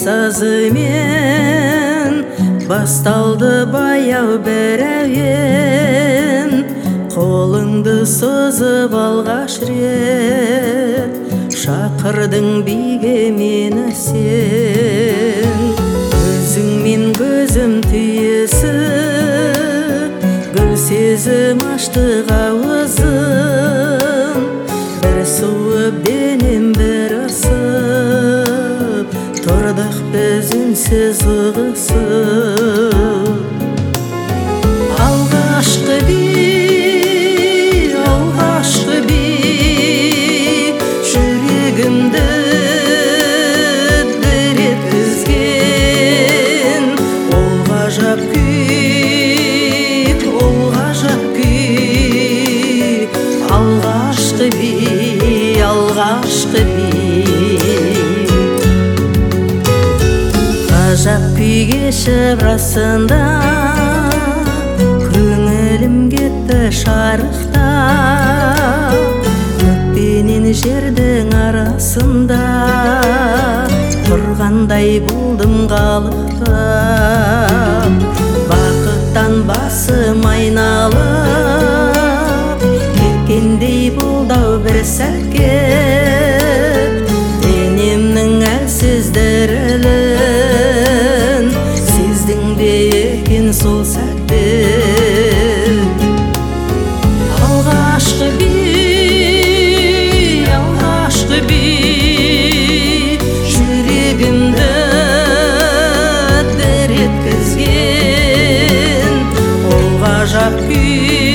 сазымен басталды баяу бір әуен. Қолыңды созып алғаш рет шақырдың биге мені сен. Көзіңмен көзім түйісіп, гүл сезім аштық ауызым. Бір суып денем бір ысып, тұрдық біз үнсіз ұғысып. Алғашқы би, жүрегімді дір еткізген. Ол ғажап күй, алғашқы би. Ғажап күй кешіп расында, көңілім кетті шарықтап. Көкпенен жердің арасында тұрғандай болдым қалықтап. Бақыттан басым айналып кеткендей болды-ау бір сәтке. Денемнің әлсіз дірілін сездің бе екен сол сәтте. Алғашқы би, жүрегімді дір еткізген. Ол ғажап күй,